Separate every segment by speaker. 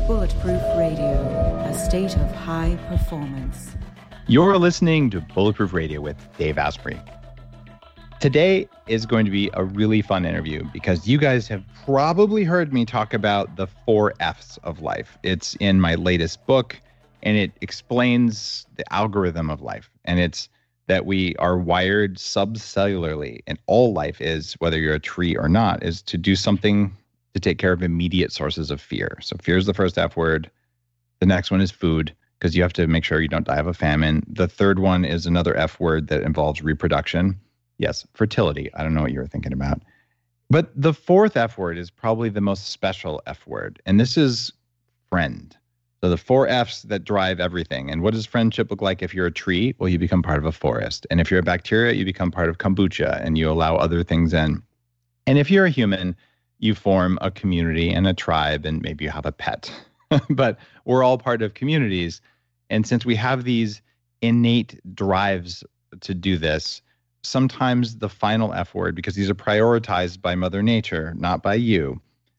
Speaker 1: Bulletproof Radio, a state of high performance.
Speaker 2: You're listening to Bulletproof Radio with Dave Asprey. Today is going to be a really fun interview because you guys have probably heard me talk about the 4 F's of life. It's in my latest book, and it explains the algorithm of life. And it's that we are wired subcellularly, and all life is, whether you're a tree or not, is to do something to take care of immediate sources of fear. So fear is the first F word. The next one is food, because you have to make sure you don't die of a famine. The third one is another F word that involves reproduction. Yes, fertility. I don't know what you were thinking about. But the fourth F word is probably the most special F word, and this is friend. So the 4 F's that drive everything. And what does friendship look like if you're a tree? Well, you become part of a forest. And if you're a bacteria, you become part of kombucha, and you allow other things in. And if you're a human, you form a community and a tribe, and maybe you have a pet. But we're all part of communities. And since we have these innate drives to do this, sometimes the final F word, because these are prioritized by Mother Nature, not by you,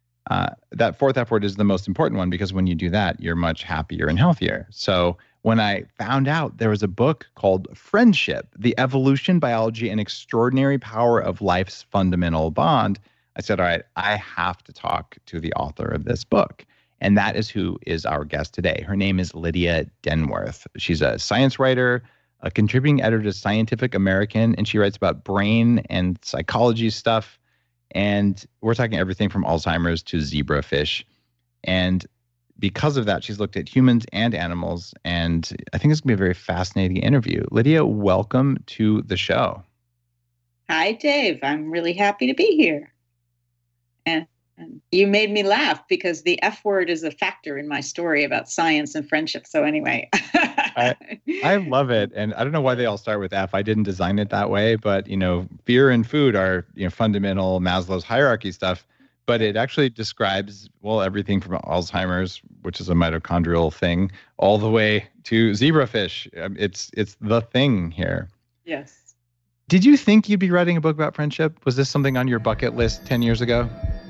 Speaker 2: that fourth F word is the most important one, because when you do that, you're much happier and healthier. So when I found out there was a book called Friendship, The Evolution, Biology, and Extraordinary Power of Life's Fundamental Bond, I said, all right, I have to talk to the author of this book. And that is who is our guest today. Her name is Lydia Denworth. She's a science writer, a contributing editor to Scientific American, and she writes about brain and psychology stuff. And we're talking everything from Alzheimer's to zebrafish. And because of that, she's looked at humans and animals. And I think it's going to be a very fascinating interview. Lydia, welcome to the show.
Speaker 3: Hi, Dave. I'm really happy to be here. And you made me laugh because the F word is a factor in my story about science and friendship. So anyway.
Speaker 2: I love it. And I don't know why they all start with F. I didn't design it that way, but fear and food are, fundamental Maslow's hierarchy stuff, but it actually describes, well, everything from Alzheimer's, which is a mitochondrial thing, all the way to zebrafish. It's the thing here.
Speaker 3: Yes.
Speaker 2: Did you think you'd be writing a book about friendship? Was this something on your bucket list 10 years ago?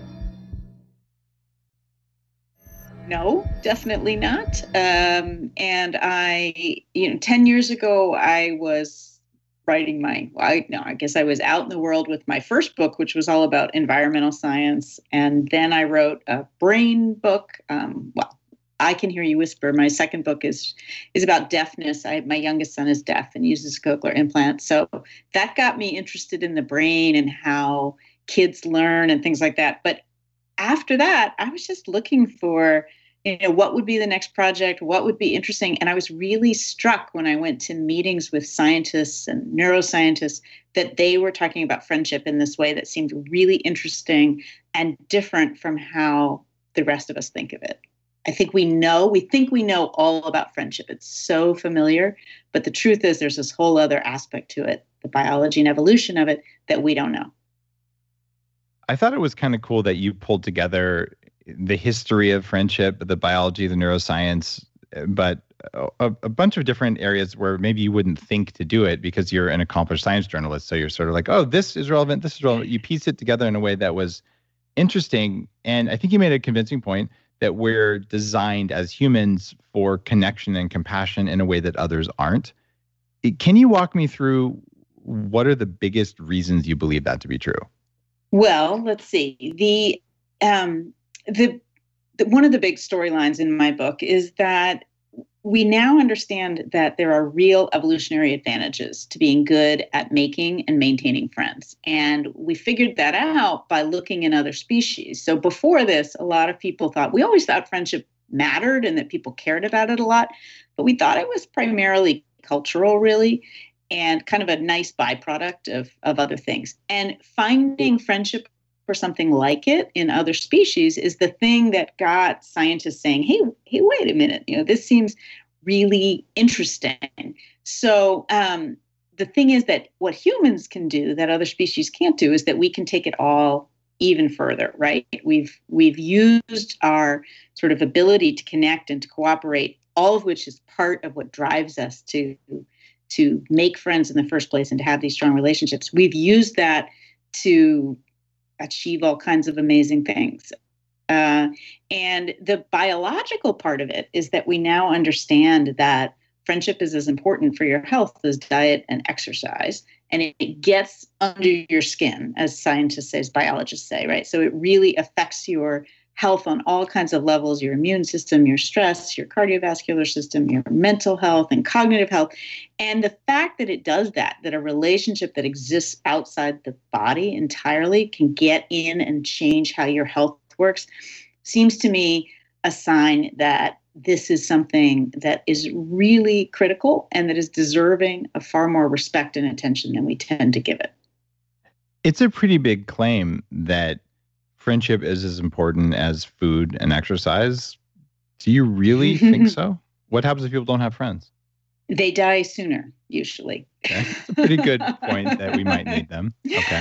Speaker 3: No, definitely not. And I, 10 years ago, I was writing I guess I was out in the world with my first book, which was all about environmental science. And then I wrote a brain book. I Can Hear You Whisper. My second book is about deafness. My youngest son is deaf and uses a cochlear implant. So that got me interested in the brain and how kids learn and things like that. But after that, I was just looking for, what would be the next project, what would be interesting. And I was really struck when I went to meetings with scientists and neuroscientists that they were talking about friendship in this way that seemed really interesting and different from how the rest of us think of it. I think we think we know all about friendship. It's so familiar, but the truth is there's this whole other aspect to it, the biology and evolution of it, that we don't know.
Speaker 2: I thought it was kind of cool that you pulled together the history of friendship, the biology, the neuroscience, but a bunch of different areas where maybe you wouldn't think to do it because you're an accomplished science journalist. So you're sort of like, oh, this is relevant, this is relevant. You pieced it together in a way that was interesting. And I think you made a convincing point that we're designed as humans for connection and compassion in a way that others aren't. Can you walk me through what are the biggest reasons you believe that to be true?
Speaker 3: Well, let's see. The one of the big storylines in my book is that we now understand that there are real evolutionary advantages to being good at making and maintaining friends. And we figured that out by looking in other species. So before this, a lot of people we always thought friendship mattered and that people cared about it a lot, but we thought it was primarily cultural, really, and kind of a nice byproduct of other things. And finding friendship or something like it in other species is the thing that got scientists saying, hey, wait a minute, this seems really interesting. So the thing is that what humans can do that other species can't do is that we can take it all even further, right? We've used our sort of ability to connect and to cooperate, all of which is part of what drives us to make friends in the first place and to have these strong relationships. We've used that to achieve all kinds of amazing things. And the biological part of it is that we now understand that friendship is as important for your health as diet and exercise. And it gets under your skin, as scientists say, as biologists say, right? So it really affects your health on all kinds of levels, your immune system, your stress, your cardiovascular system, your mental health and cognitive health. And the fact that it does that a relationship that exists outside the body entirely can get in and change how your health works, seems to me a sign that this is something that is really critical and that is deserving of far more respect and attention than we tend to give it.
Speaker 2: It's a pretty big claim that friendship is as important as food and exercise. Do you really think so? What happens if people don't have friends?
Speaker 3: They die sooner, usually.
Speaker 2: Okay. It's a pretty good point that we might need them. Okay.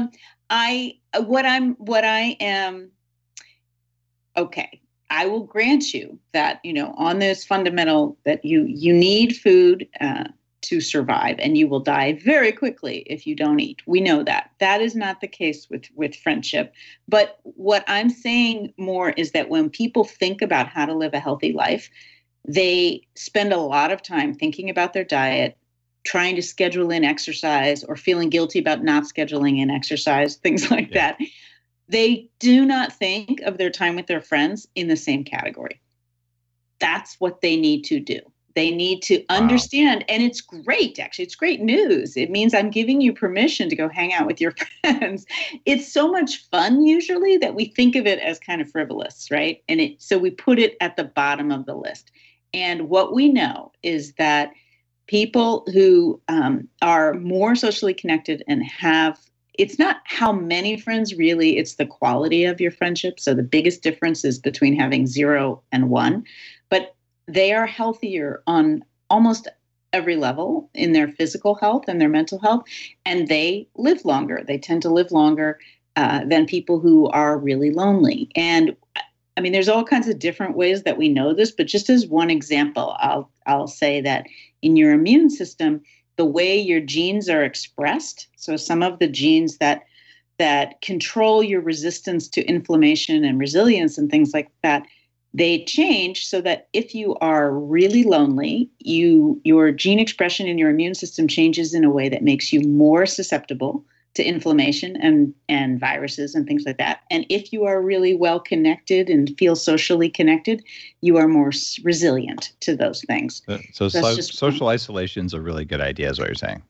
Speaker 3: Okay. I will grant you that, on this fundamental that you need food to survive, and you will die very quickly if you don't eat. We know that. That is not the case with friendship. But what I'm saying more is that when people think about how to live a healthy life, they spend a lot of time thinking about their diet, trying to schedule in exercise, or feeling guilty about not scheduling in exercise, things like that. They do not think of their time with their friends in the same category. That's what they need to do. They need to understand, and it's great, actually. It's great news. It means I'm giving you permission to go hang out with your friends. It's so much fun, usually, that we think of it as kind of frivolous, right? And so we put it at the bottom of the list. And what we know is that people who are more socially connected and it's not how many friends really, it's the quality of your friendship. So the biggest difference is between having 0 and 1, but they are healthier on almost every level in their physical health and their mental health, and they live longer. They tend to live longer than people who are really lonely. And I mean, there's all kinds of different ways that we know this, but just as one example, I'll say that in your immune system, the way your genes are expressed, so some of the genes that control your resistance to inflammation and resilience and things like that, they change so that if you are really lonely, your gene expression in your immune system changes in a way that makes you more susceptible to inflammation and viruses and things like that. And if you are really well connected and feel socially connected, you are more resilient to those things.
Speaker 2: So social isolation is a really good idea, is what you're saying.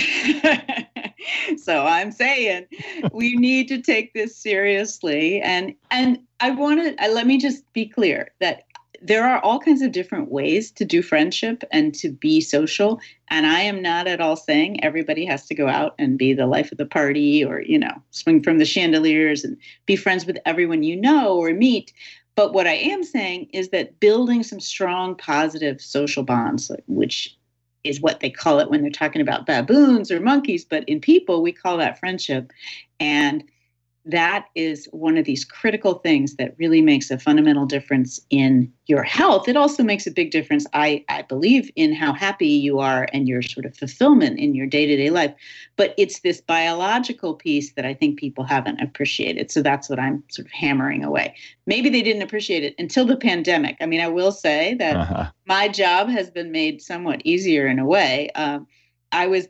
Speaker 3: So I'm saying we need to take this seriously. And let me just be clear that there are all kinds of different ways to do friendship and to be social. And I am not at all saying everybody has to go out and be the life of the party or, swing from the chandeliers and be friends with everyone you know or meet. But what I am saying is that building some strong, positive social bonds, which is what they call it when they're talking about baboons or monkeys, but in people, we call that friendship. And that is one of these critical things that really makes a fundamental difference in your health. It also makes a big difference, I believe, in how happy you are and your sort of fulfillment in your day-to-day life. But it's this biological piece that I think people haven't appreciated. So that's what I'm sort of hammering away. Maybe they didn't appreciate it until the pandemic. I mean, I will say that my job has been made somewhat easier in a way. I was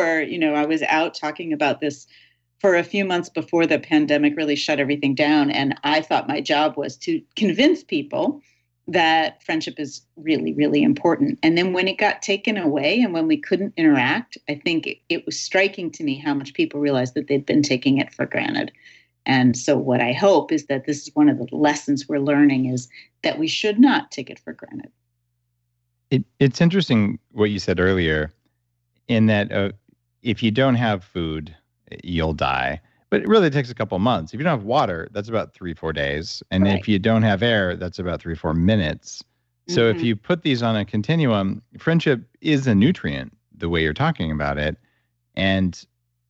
Speaker 3: out talking about this for a few months before the pandemic really shut everything down. And I thought my job was to convince people that friendship is really, really important. And then when it got taken away and when we couldn't interact, I think it was striking to me how much people realized that they'd been taking it for granted. And so what I hope is that this is one of the lessons we're learning, is that we should not take it for granted.
Speaker 2: It's interesting what you said earlier, in that if you don't have food, you'll die. But it really takes a couple of months. If you don't have water, that's about 3-4 days. And if you don't have air, that's about 3-4 minutes. So if you put these on a continuum, friendship is a nutrient, the way you're talking about it. And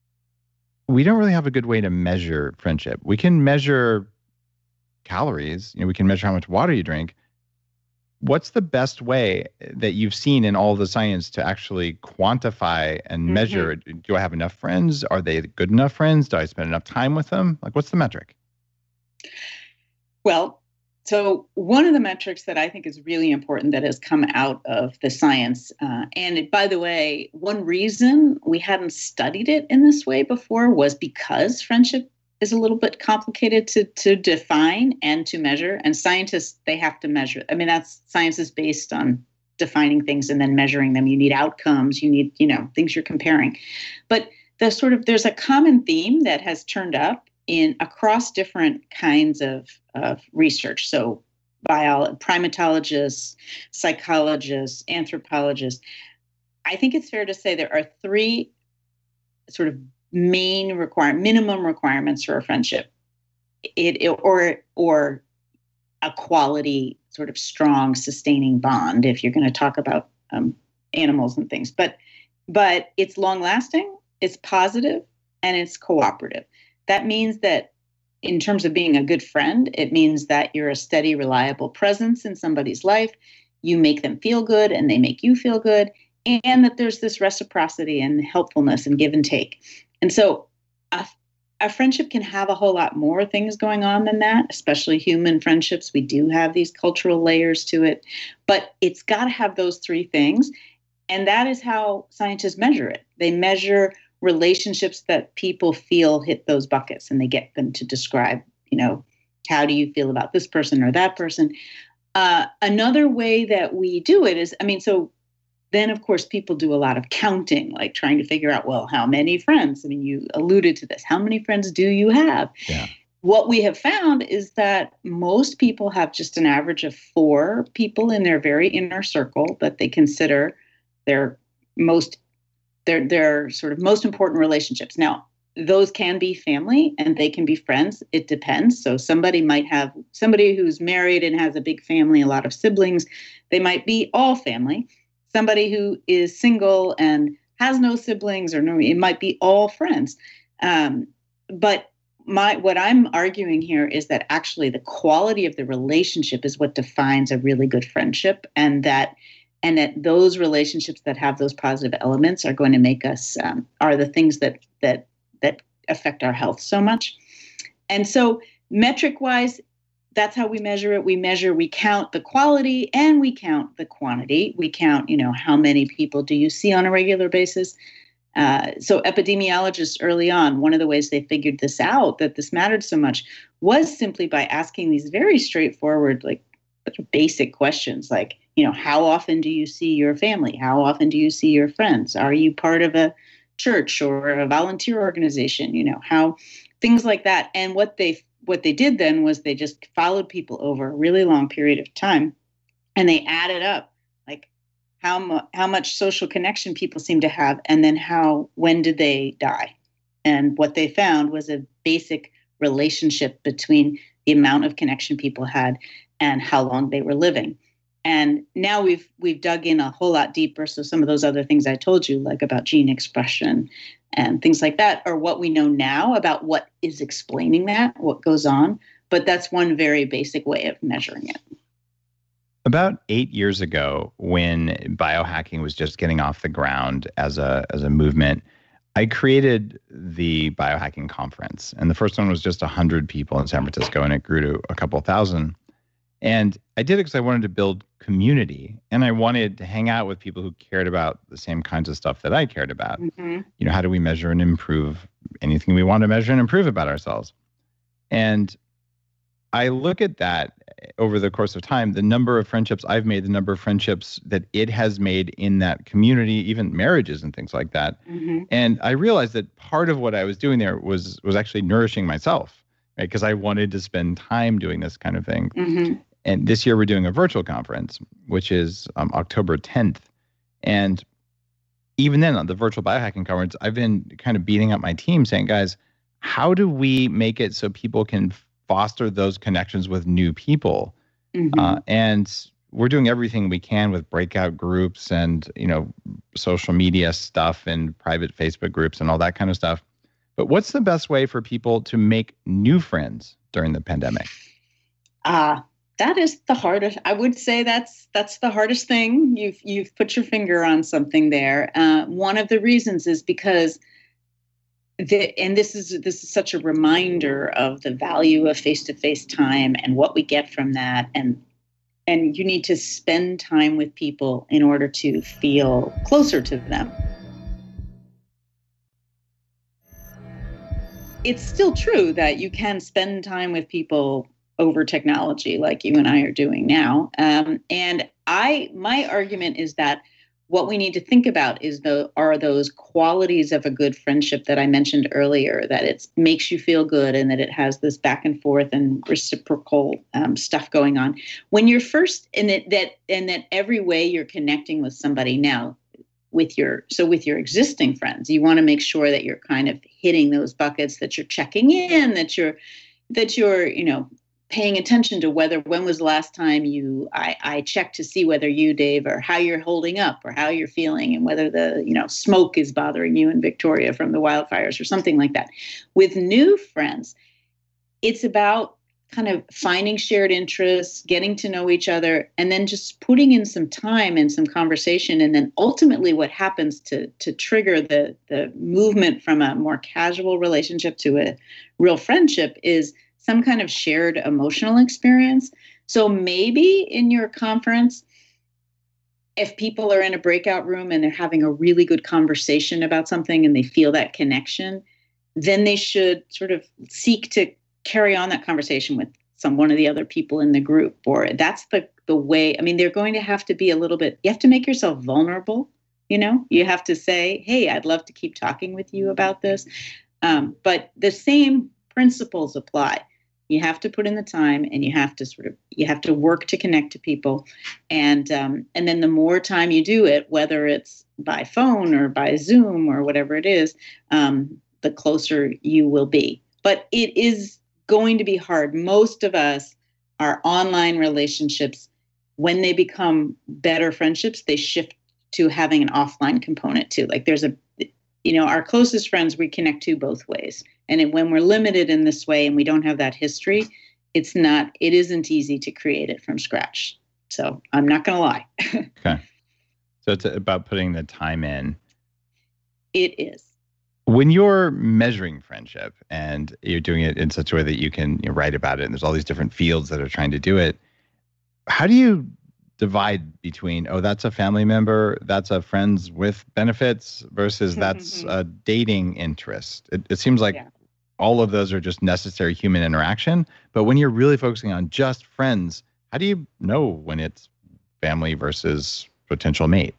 Speaker 2: we don't really have a good way to measure friendship. We can measure calories. We can measure how much water you drink. What's the best way that you've seen in all the science to actually quantify and measure? Do I have enough friends? Are they good enough friends? Do I spend enough time with them? Like, what's the metric?
Speaker 3: Well, so one of the metrics that I think is really important that has come out of the science, by the way, one reason we hadn't studied it in this way before was because friendship is a little bit complicated to define and to measure. And scientists, they have to measure. I mean, that's science is based on defining things and then measuring them. You need outcomes, you need, things you're comparing. But there's a common theme that has turned up in across different kinds of research. So primatologists, psychologists, anthropologists. I think it's fair to say there are three sort of main minimum requirements for a friendship. Or a quality, sort of strong, sustaining bond, if you're going to talk about animals and things. But it's long lasting, it's positive, and it's cooperative. That means that in terms of being a good friend, it means that you're a steady, reliable presence in somebody's life. You make them feel good and they make you feel good. And that there's this reciprocity and helpfulness and give and take. And so a friendship can have a whole lot more things going on than that, especially human friendships. We do have these cultural layers to it, but it's got to have those three things. And that is how scientists measure it. They measure relationships that people feel hit those buckets, and they get them to describe, how do you feel about this person or that person? Another way that we do it is, so then, of course, people do a lot of counting, like trying to figure out, well, how many friends? You alluded to this. How many friends do you have?
Speaker 2: Yeah.
Speaker 3: What we have found is that most people have just an average of 4 people in their very inner circle that they consider their sort of most important relationships. Now, those can be family and they can be friends. It depends. So somebody who's married and has a big family, a lot of siblings, they might be all family. Somebody who is single and has no siblings it might be all friends. But what I'm arguing here is that actually the quality of the relationship is what defines a really good friendship, and that those relationships that have those positive elements are going to make us are the things that affect our health so much. And so metric-wise, that's how we measure it. We count the quality and we count the quantity. We count, how many people do you see on a regular basis? So epidemiologists early on, one of the ways they figured this out, that this mattered so much, was simply by asking these very straightforward, like basic questions, like, how often do you see your family? How often do you see your friends? Are you part of a church or a volunteer organization? How things like that. And what they did then was they just followed people over a really long period of time, and they added up like how much social connection people seem to have, and then when did they die? And what they found was a basic relationship between the amount of connection people had and how long they were living. And now we've dug in a whole lot deeper. So some of those other things I told you, like about gene expression and things like that, are what we know now about what is explaining that, what goes on. But that's one very basic way of measuring it.
Speaker 2: About 8 years ago, when biohacking was just getting off the ground as a movement, I created the biohacking conference. And the first one was just 100 people in San Francisco, and it grew to a couple thousand. And I did it because I wanted to build community, and I wanted to hang out with people who cared about the same kinds of stuff that I cared about. Mm-hmm. How do we measure and improve anything we want to measure and improve about ourselves? And I look at that over the course of time, the number of friendships I've made, the number of friendships that it has made in that community, even marriages and things like that. Mm-hmm. And I realized that part of what I was doing there was actually nourishing myself, right? Because I wanted to spend time doing this kind of thing. Mm-hmm. And this year we're doing a virtual conference, which is October 10th. And even then, on the virtual biohacking conference, I've been kind of beating up my team saying, guys, how do we make it so people can foster those connections with new people? Mm-hmm. And we're doing everything we can with breakout groups and, social media stuff and private Facebook groups and all that kind of stuff. But what's the best way for people to make new friends during the pandemic?
Speaker 3: That is the hardest. I would say that's the hardest thing. You've put your finger on something there. One of the reasons is because and this is such a reminder of the value of face-to-face time and what we get from that. And you need to spend time with people in order to feel closer to them. It's still true that you can spend time with people over technology like you and I are doing now. And my argument is that what we need to think about are those qualities of a good friendship that I mentioned earlier, that it makes you feel good and that it has this back and forth and reciprocal stuff going on. When you're first in it, that every way you're connecting with somebody now, with your existing friends, you want to make sure that you're kind of hitting those buckets, that you're checking in, that you're paying attention to when was the last time I checked to see whether you, Dave, or how you're holding up or how you're feeling and whether the, smoke is bothering you in Victoria from the wildfires or something like that. With new friends, it's about kind of finding shared interests, getting to know each other, and then just putting in some time and some conversation. And then ultimately what happens to trigger the movement from a more casual relationship to a real friendship is some kind of shared emotional experience. So maybe in your conference, if people are in a breakout room and they're having a really good conversation about something and they feel that connection, then they should sort of seek to carry on that conversation with one of the other people in the group. Or that's the way, they're going to have to be a little bit, you have to make yourself vulnerable. You have to say, hey, I'd love to keep talking with you about this. But the same principles apply. You have to put in the time, and you have to work to connect to people. And then the more time you do it, whether it's by phone or by Zoom or whatever it is, the closer you will be. But it is going to be hard. Most of us, our online relationships, when they become better friendships, they shift to having an offline component too. Like there's our closest friends we connect to both ways. And when we're limited in this way and we don't have that history, it isn't easy to create it from scratch. So I'm not going to lie.
Speaker 2: Okay. So it's about putting the time in.
Speaker 3: It is.
Speaker 2: When you're measuring friendship and you're doing it in such a way that you can write about it, and there's all these different fields that are trying to do it, how do you divide between, that's a family member, that's a friends with benefits versus that's a dating interest? It seems like all of those are just necessary human interaction. But when you're really focusing on just friends, how do you know when it's family versus potential mate?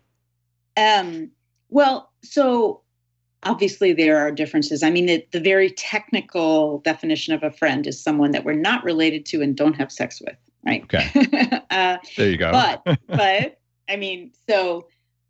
Speaker 3: Well, so obviously there are differences. The very technical definition of a friend is someone that we're not related to and don't have sex with. Right.
Speaker 2: Okay. There you go.
Speaker 3: But so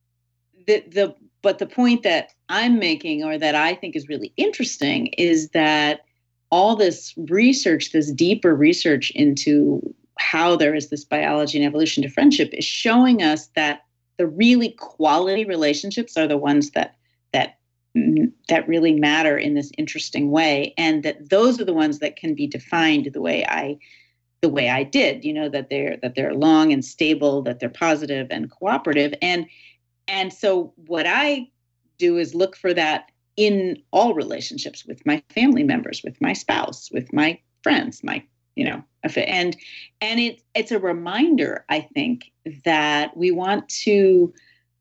Speaker 3: the point that I'm making, or that I think is really interesting, is that all this research, this deeper research into how there is this biology and evolution to friendship, is showing us that the really quality relationships are the ones that really matter in this interesting way, and that those are the ones that can be defined the way I did, that they're long and stable, that they're positive and cooperative. And so what I do is look for that in all relationships, with my family members, with my spouse, with my friends, and it's a reminder, I think, that we want to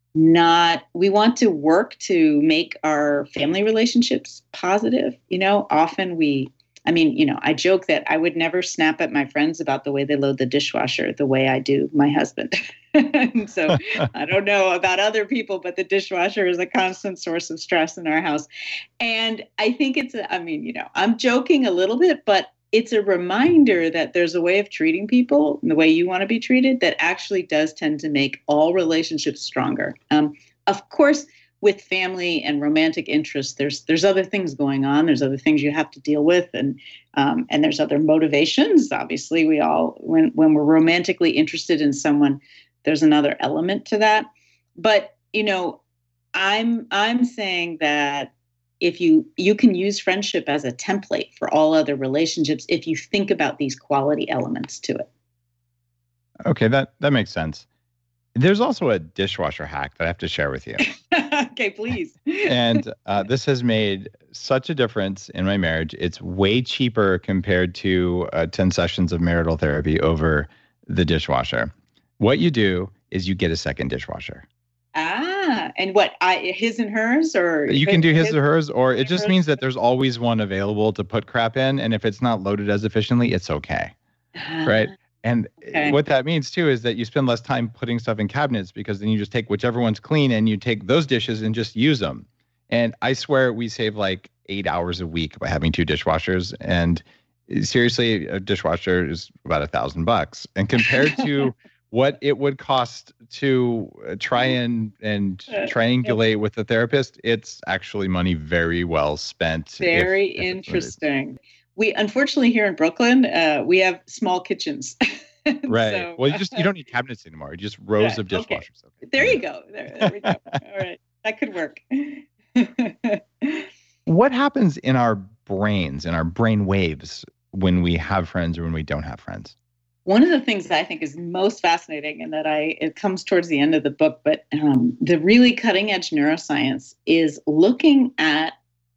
Speaker 3: work to make our family relationships positive. Often I joke that I would never snap at my friends about the way they load the dishwasher the way I do my husband. So I don't know about other people, but the dishwasher is a constant source of stress in our house. And I think I'm joking a little bit, but it's a reminder that there's a way of treating people the way you want to be treated that actually does tend to make all relationships stronger. Of course, with family and romantic interests, there's other things going on. There's other things you have to deal with, and there's other motivations. Obviously, we all, when we're romantically interested in someone, there's another element to that. But I'm saying that if you can use friendship as a template for all other relationships, if you think about these quality elements to it.
Speaker 2: Okay, that makes sense. There's also a dishwasher hack that I have to share with you.
Speaker 3: Okay, please.
Speaker 2: And this has made such a difference in my marriage. It's way cheaper compared to 10 sessions of marital therapy over the dishwasher. What you do is you get a second dishwasher.
Speaker 3: And what, his and hers, or
Speaker 2: you can do his or hers, or it just
Speaker 3: hers?
Speaker 2: means that there's always one available to put crap in, and if it's not loaded as efficiently, it's okay, right? And what that means too is that you spend less time putting stuff in cabinets, because then you just take whichever one's clean and you take those dishes and just use them. And I swear we save like 8 hours a week by having 2 dishwashers. And seriously, a dishwasher is about $1,000. And compared to what it would cost to try and triangulate with the therapist, it's actually money very well spent.
Speaker 3: Very interesting. We, unfortunately, here in Brooklyn, we have small kitchens.
Speaker 2: Right.
Speaker 3: So,
Speaker 2: well, you don't need cabinets anymore. Just rows of dishwashers.
Speaker 3: Okay. There you go. There we go. All right. That could work.
Speaker 2: What happens in our brains, in our brain waves, when we have friends or when we don't have friends?
Speaker 3: One of the things that I think is most fascinating, and that it comes towards the end of the book, but the really cutting edge neuroscience is looking at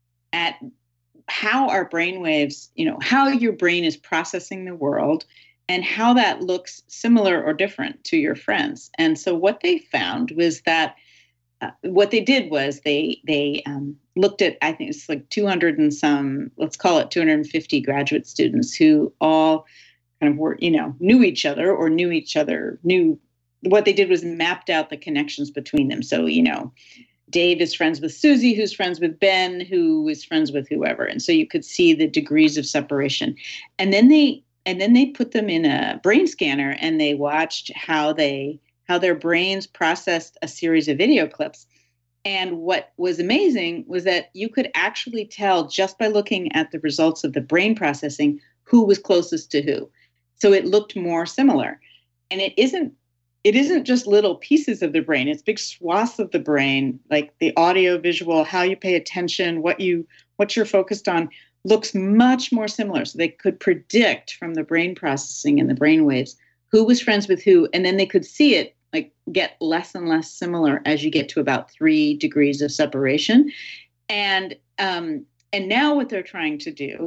Speaker 3: how our brain waves, how your brain is processing the world, and how that looks similar or different to your friends. And so what they found was that what they did was they looked at, I think it's like 200 and some, let's call it 250 graduate students who all kind of were, knew each other. What they did was mapped out the connections between them. So, Dave is friends with Susie, who's friends with Ben, who is friends with whoever. And so you could see the degrees of separation. And then they put them in a brain scanner, and they watched how their brains processed a series of video clips. And what was amazing was that you could actually tell, just by looking at the results of the brain processing, who was closest to who. So it looked more similar. And it isn't just little pieces of the brain, it's big swaths of the brain, like the audio, visual, how you pay attention, what you're focused on, looks much more similar. So they could predict from the brain processing and the brain waves who was friends with who, and then they could see it like get less and less similar as you get to about 3 degrees of separation. And now what they're trying to do,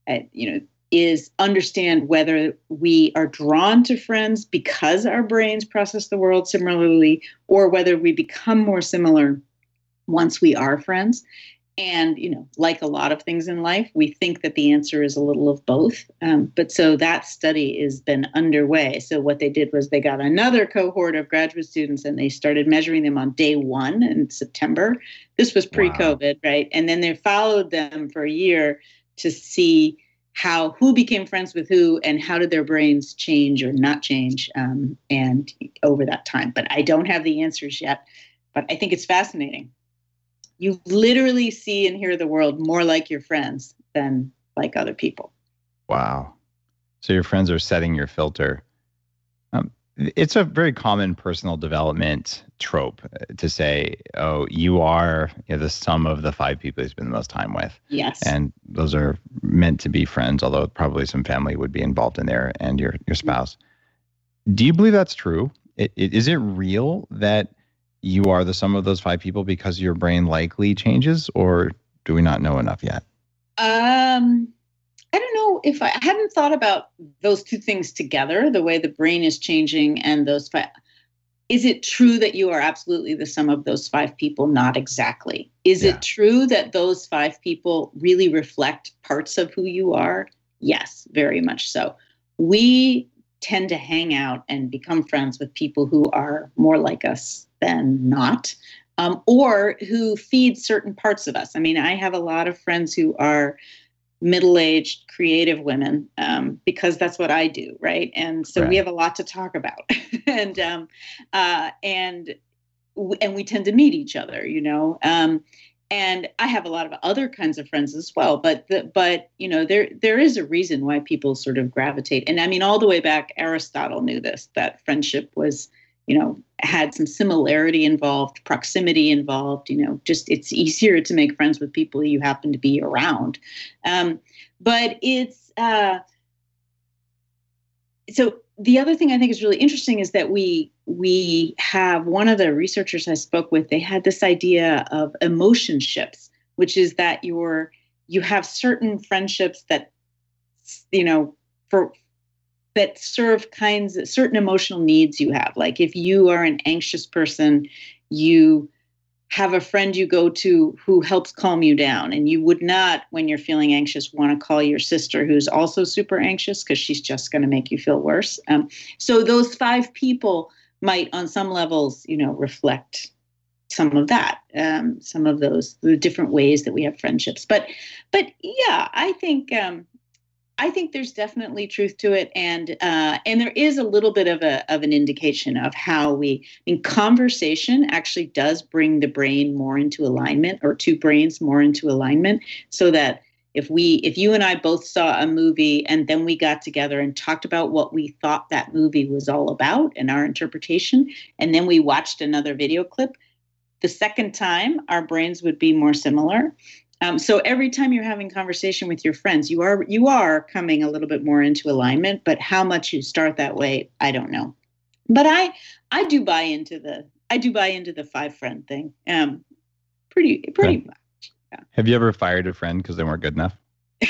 Speaker 3: is understand whether we are drawn to friends because our brains process the world similarly, or whether we become more similar once we are friends. And, like a lot of things in life, we think that the answer is a little of both. But so that study has been underway. So what they did was they got another cohort of graduate students, and they started measuring them on day 1 in September. This was pre-COVID, right? And then they followed them for a year to see who became friends with who, and how did their brains change or not change, and over that time. But I don't have the answers yet, but I think it's fascinating. You literally see and hear the world more like your friends than like other people.
Speaker 2: Wow. So your friends are setting your filter. It's a very common personal development trope to say, oh, you are the sum of the 5 people you spend the most time with.
Speaker 3: Yes. And
Speaker 2: those are meant to be friends, although probably some family would be involved in there, and your spouse. Do you believe that's true? Is it real that you are the sum of those 5 people because your brain likely changes, or do we not know enough yet?
Speaker 3: I don't know if I hadn't thought about those 2 things together, the way the brain is changing and those 5. Is it true that you are absolutely the sum of those 5 people? Not exactly. Is it true that those 5 people really reflect parts of who you are? Yes, very much so. We tend to hang out and become friends with people who are more like us than not, or who feed certain parts of us. I mean, I have a lot of friends who are middle-aged creative women, because that's what I do, right? And so we have a lot to talk about, and we tend to meet each other, and I have a lot of other kinds of friends as well. But there is a reason why people sort of gravitate. And I mean, all the way back, Aristotle knew this, that friendship was, had some similarity involved, proximity involved, just it's easier to make friends with people you happen to be around. But it's, so the other thing I think is really interesting is that we have, one of the researchers I spoke with, they had this idea of emotion ships, which is that you have certain friendships that, that serve certain emotional needs you have. Like if you are an anxious person, you have a friend you go to who helps calm you down. And you would not, when you're feeling anxious, want to call your sister who's also super anxious, because she's just going to make you feel worse. So those 5 people might, on some levels, reflect some of that, some of the different ways that we have friendships. But yeah, I think there's definitely truth to it, and there is a little bit of an indication of how conversation actually does bring the brain more into alignment, or 2 brains more into alignment, so that if you and I both saw a movie and then we got together and talked about what we thought that movie was all about and our interpretation, and then we watched another video clip, the second time our brains would be more similar. So every time you're having conversation with your friends, you are coming a little bit more into alignment. But how much you start that way, I don't know. But I do buy into the 5-friend thing. Pretty much. Yeah.
Speaker 2: Have you ever fired a friend because they weren't good enough?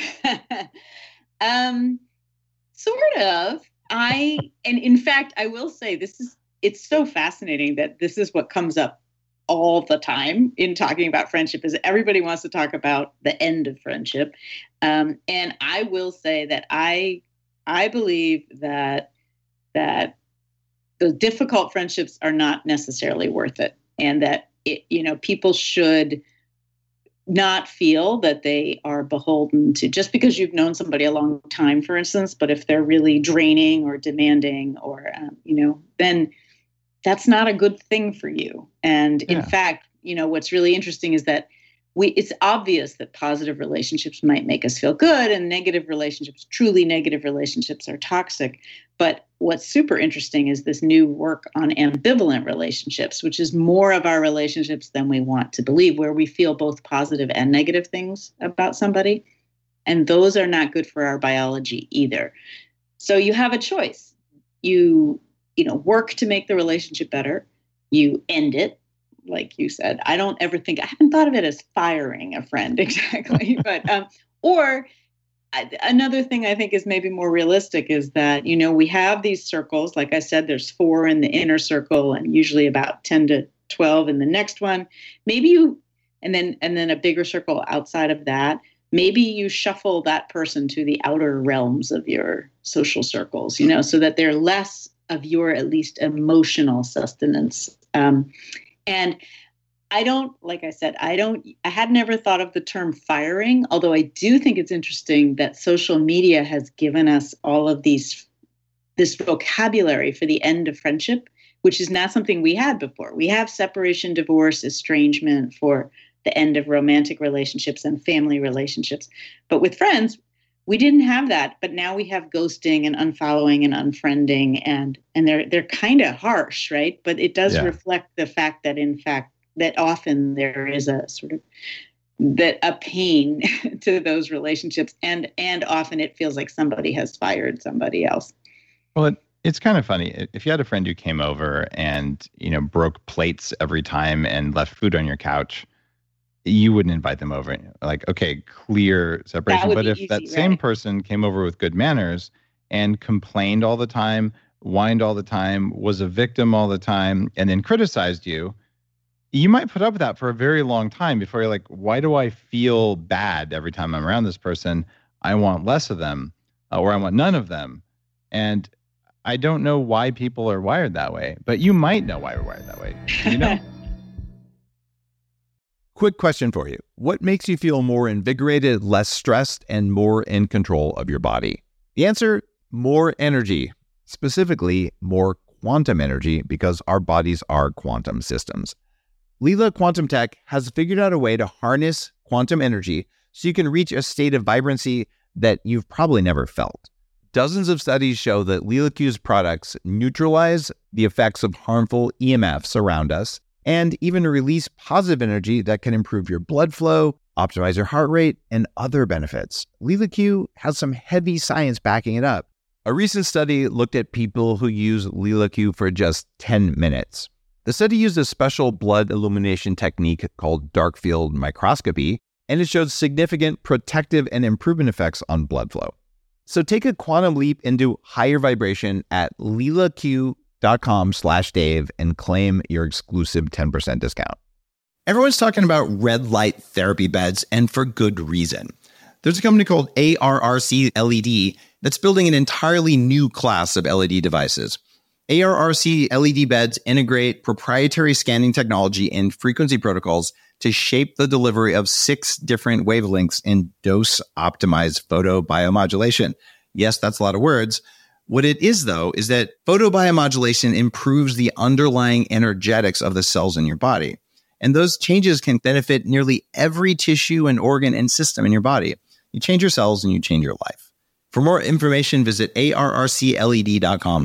Speaker 3: Sort of. And in fact, I will say it's so fascinating that this is what comes up all the time in talking about friendship, is everybody wants to talk about the end of friendship. And I will say that I believe that the difficult friendships are not necessarily worth it. And that people should not feel that they are beholden to, just because you've known somebody a long time, for instance, but if they're really draining or demanding or, then that's not a good thing for you. And in fact, what's really interesting is that it's obvious that positive relationships might make us feel good, and truly negative relationships are toxic. But what's super interesting is this new work on ambivalent relationships, which is more of our relationships than we want to believe, where we feel both positive and negative things about somebody. And those are not good for our biology either. So you have a choice. You work to make the relationship better. You end it, like you said. I haven't thought of it as firing a friend exactly, but, another thing I think is maybe more realistic is that, we have these circles. Like I said, there's 4 in the inner circle and usually about 10 to 12 in the next one. Maybe and then a bigger circle outside of that. Maybe you shuffle that person to the outer realms of your social circles, so that they're less of your, at least, emotional sustenance. And I had never thought of the term firing, although I do think it's interesting that social media has given us all of this vocabulary for the end of friendship, which is not something we had before. We have separation, divorce, estrangement for the end of romantic relationships and family relationships. But with friends, we didn't have that, but now we have ghosting and unfollowing and unfriending, and they're kind of harsh, right? But it does reflect the fact that, in fact, that often there is a sort of a pain to those relationships, and often it feels like somebody has fired somebody else.
Speaker 2: Well, it's kind of funny if you had a friend who came over and broke plates every time and left food on your couch. You wouldn't invite them over. Like, okay, clear separation. But if that same person came over with good manners and complained all the time, whined all the time, was a victim all the time, and then criticized you, you might put up with that for a very long time before you're like, why do I feel bad every time I'm around this person? I want less of them, or I want none of them. And I don't know why people are wired that way, but you might know why we're wired that way.
Speaker 4: Quick question for you. What makes you feel more invigorated, less stressed, and more in control of your body? The answer, more energy. Specifically, more quantum energy, because our bodies are quantum systems. Lila Quantum Tech has figured out a way to harness quantum energy so you can reach a state of vibrancy that you've probably never felt. Dozens of studies show that Lila Q's products neutralize the effects of harmful EMFs around us, and even release positive energy that can improve your blood flow, optimize your heart rate, and other benefits. Lila Q has some heavy science backing it up. A recent study looked at people who use LilaQ for just 10 minutes. The study used a special blood illumination technique called dark field microscopy, and it showed significant protective and improvement effects on blood flow. So take a quantum leap into higher vibration at lilaq.com/Dave and claim your exclusive 10% discount.
Speaker 5: Everyone's talking about red light therapy beds, and for good reason. There's a company called ARRC LED that's building an entirely new class of LED devices. ARRC LED beds integrate proprietary scanning technology and frequency protocols to shape the delivery of 6 different wavelengths in dose-optimized photobiomodulation. Yes, that's a lot of words. What it is, though, is that photobiomodulation improves the underlying energetics of the cells in your body. And those changes can benefit nearly every tissue and organ and system in your body. You change your cells and you change your life. For more information, visit arrcled.com.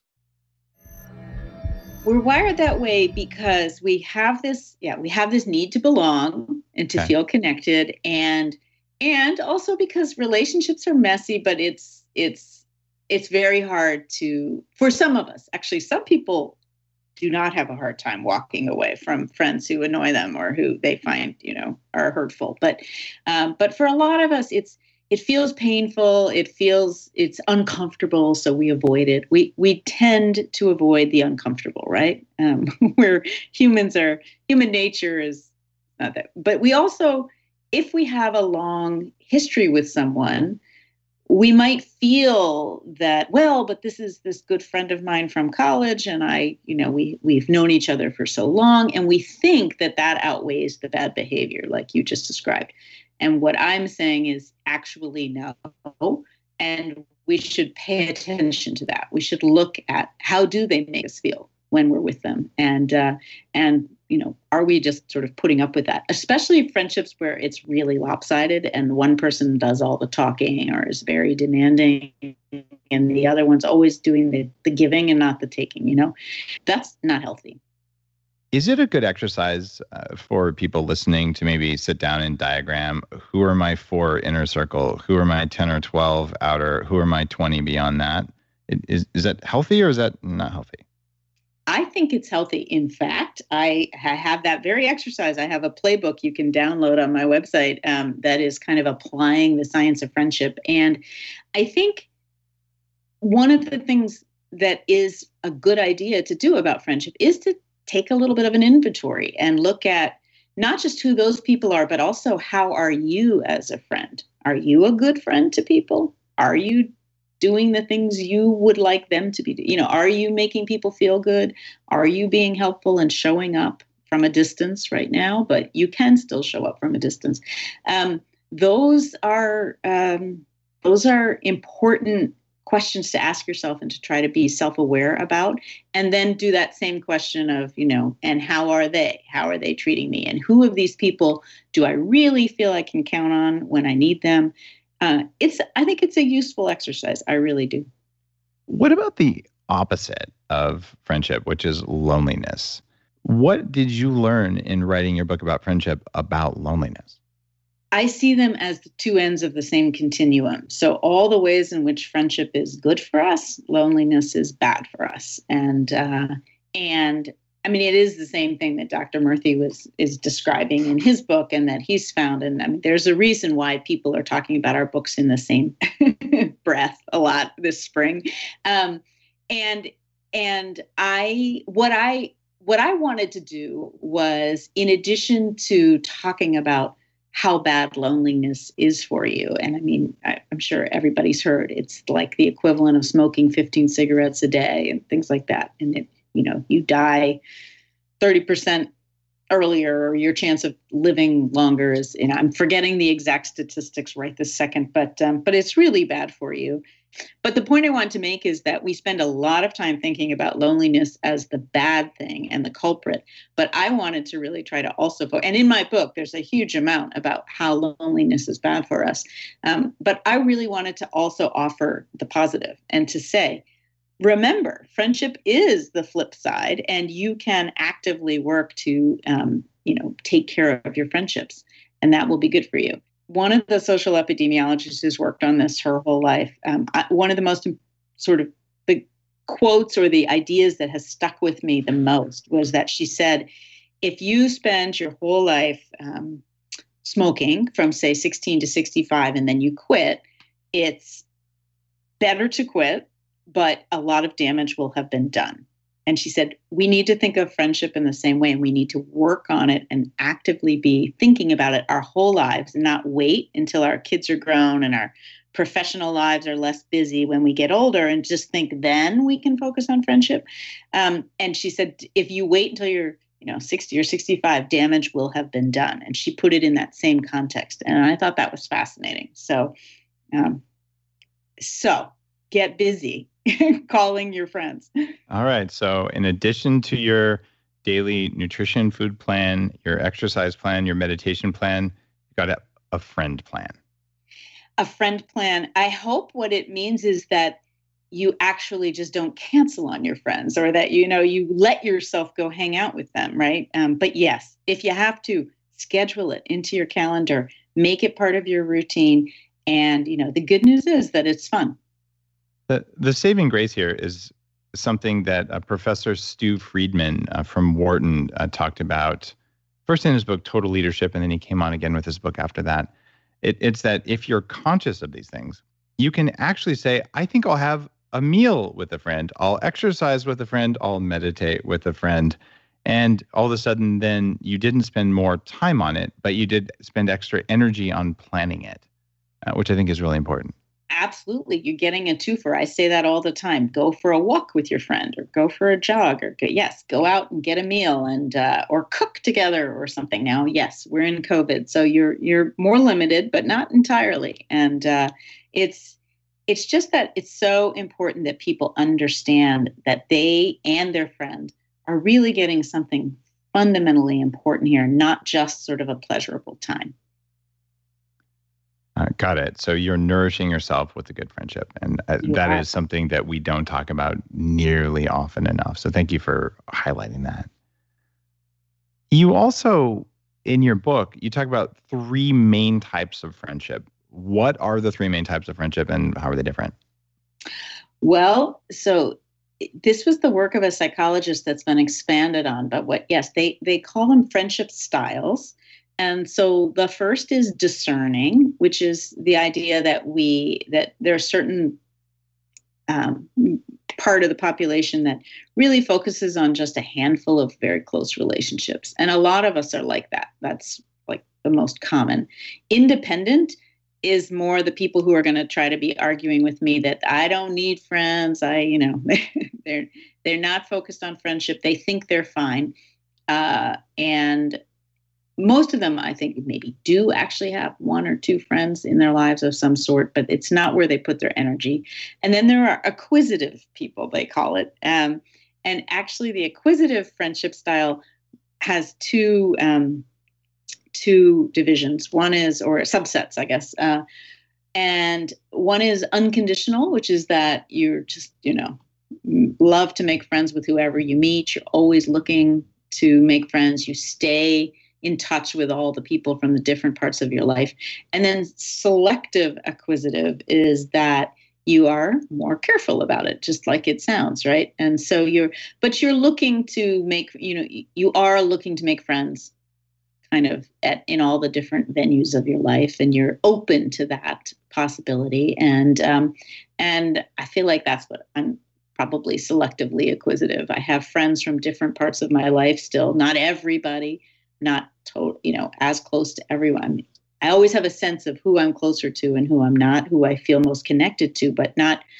Speaker 3: We're wired that way because we have this need to belong and to feel connected, and also because relationships are messy, but it's very hard for some of us. Actually, some people do not have a hard time walking away from friends who annoy them or who they find, are hurtful. But for a lot of us, it feels painful. It's uncomfortable. So we avoid it. We tend to avoid the uncomfortable, right? Where human nature is not that. But we also, if we have a long history with someone, we might feel that, well, but this is this good friend of mine from college, and we've known each other for so long, and we think that outweighs the bad behavior, like you just described. And what I'm saying is actually no, and we should pay attention to that. We should look at how do they make us feel when we're with them, and are we just sort of putting up with that? Especially friendships where it's really lopsided and one person does all the talking or is very demanding, and the other one's always doing the giving and not the taking. That's not healthy.
Speaker 2: Is it a good exercise for people listening to maybe sit down and diagram who are my 4 inner circle, who are my 10 or 12 outer, who are my 20 beyond that? Is that healthy or is that not healthy?
Speaker 3: I think it's healthy. In fact, I have that very exercise. I have a playbook you can download on my website that is kind of applying the science of friendship. And I think one of the things that is a good idea to do about friendship is to take a little bit of an inventory and look at not just who those people are, but also how are you as a friend? Are you a good friend to people? Are you doing the things you would like them to be? Are you making people feel good? Are you being helpful and showing up from a distance right now? But you can still show up from a distance. Those are important questions to ask yourself and to try to be self-aware about, and then do that same question of, and how are they? How are they treating me? And who of these people do I really feel I can count on when I need them? I think it's a useful exercise. I really do.
Speaker 2: What about the opposite of friendship, which is loneliness? What did you learn in writing your book about friendship about loneliness?
Speaker 3: I see them as the two ends of the same continuum. So all the ways in which friendship is good for us, loneliness is bad for us. And I mean, it is the same thing that Dr. Murthy is describing in his book and that he's found. And I mean, there's a reason why people are talking about our books in the same breath a lot this spring. What I wanted to do was, in addition to talking about how bad loneliness is for you, and I mean, I'm sure everybody's heard it's like the equivalent of smoking 15 cigarettes a day and things like that. And you die 30% earlier, or your chance of living longer is, I'm forgetting the exact statistics right this second, but it's really bad for you. But the point I want to make is that we spend a lot of time thinking about loneliness as the bad thing and the culprit. But I wanted to really try to also, and in my book, there's a huge amount about how loneliness is bad for us. But I really wanted to also offer the positive and to say, remember, friendship is the flip side, and you can actively work to, take care of your friendships, and that will be good for you. One of the social epidemiologists who's worked on this her whole life, one of the most sort of the quotes or the ideas that has stuck with me the most was that she said, if you spend your whole life smoking from, say, 16 to 65, and then you quit, it's better to quit, but a lot of damage will have been done. And she said, we need to think of friendship in the same way, and we need to work on it and actively be thinking about it our whole lives and not wait until our kids are grown and our professional lives are less busy when we get older and just think then we can focus on friendship. And she said, if you wait until you're 60 or 65, damage will have been done. And she put it in that same context. And I thought that was fascinating. So get busy calling your friends.
Speaker 2: All right. So in addition to your daily nutrition food plan, your exercise plan, your meditation plan, you got a friend plan.
Speaker 3: A friend plan. I hope what it means is that you actually just don't cancel on your friends, or that, you let yourself go hang out with them, right? But yes, if you have to, schedule it into your calendar, make it part of your routine. And, the good news is that it's fun.
Speaker 2: The saving grace here is something that Professor Stu Friedman from Wharton talked about first in his book, Total Leadership, and then he came on again with his book after that. It's that if you're conscious of these things, you can actually say, I think I'll have a meal with a friend, I'll exercise with a friend, I'll meditate with a friend. And all of a sudden, then you didn't spend more time on it, but you did spend extra energy on planning it, which I think is really important.
Speaker 3: Absolutely. You're getting a twofer. I say that all the time. Go for a walk with your friend, or go for a jog, or go out and get a meal, and or cook together or something. Now, yes, we're in COVID, so you're more limited, but not entirely. And it's just that it's so important that people understand that they and their friend are really getting something fundamentally important here, not just sort of a pleasurable time.
Speaker 2: Got it. So you're nourishing yourself with a good friendship. And that is something that we don't talk about nearly often enough. So thank you for highlighting that. You also, in your book, you talk about 3 main types of friendship. What are the 3 main types of friendship, and how are they different?
Speaker 3: Well, so this was the work of a psychologist that's been expanded on. But they call them friendship styles. And so the first is discerning, which is the idea that there are certain part of the population that really focuses on just a handful of very close relationships. And a lot of us are like that. That's like the most common. Independent is more the people who are going to try to be arguing with me that I don't need friends. They're not focused on friendship. They think they're fine. And most of them, I think, maybe do actually have 1 or 2 friends in their lives of some sort, but it's not where they put their energy. And then there are acquisitive people, they call it. And actually, the acquisitive friendship style has two divisions. One is, or subsets, I guess. And one is unconditional, which is that you're just, love to make friends with whoever you meet. You're always looking to make friends. You stay in touch with all the people from the different parts of your life. And then selective acquisitive is that you are more careful about it, just like it sounds, right? And so you're looking to make, you are looking to make friends kind of in all the different venues of your life, and you're open to that possibility. And I feel like that's what I'm probably selectively acquisitive. I have friends from different parts of my life still, not everybody, not as close to everyone. I always have a sense of who I'm closer to and who I'm not, who I feel most connected to, but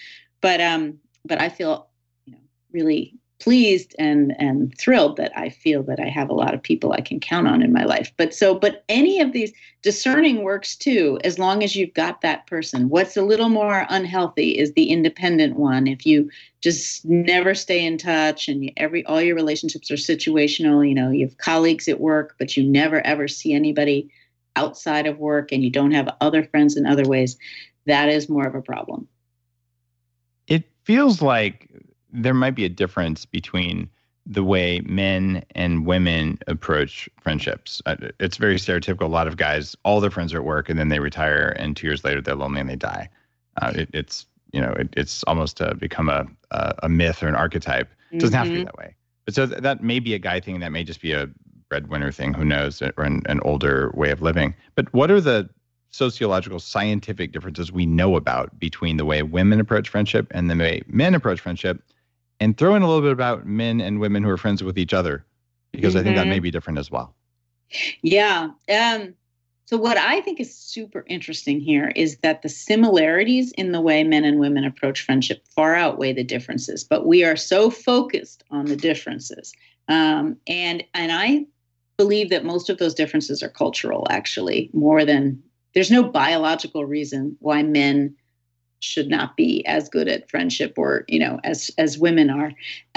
Speaker 3: I feel, really pleased and thrilled that I feel that I have a lot of people I can count on in my life. But any of these, discerning works too, as long as you've got that person. What's a little more unhealthy is the independent one. If you just never stay in touch and all your relationships are situational, you have colleagues at work, but you never ever see anybody outside of work, and you don't have other friends in other ways, that is more of a problem.
Speaker 2: It feels like there might be a difference between the way men and women approach friendships. It's very stereotypical. A lot of guys, all their friends are at work, and then they retire, and 2 years later they're lonely and they die. It's it's almost become a myth or an archetype. It doesn't have to be that way. But so that may be a guy thing. That may just be a breadwinner thing. Who knows? Or an older way of living. But what are the sociological, scientific differences we know about between the way women approach friendship and the way men approach friendship? And throw in a little bit about men and women who are friends with each other, because I think that may be different as well.
Speaker 3: Yeah. So what I think is super interesting here is that the similarities in the way men and women approach friendship far outweigh the differences, but we are so focused on the differences. And I believe that most of those differences are cultural, actually, more than there's no biological reason why men should not be as good at friendship or, as women are.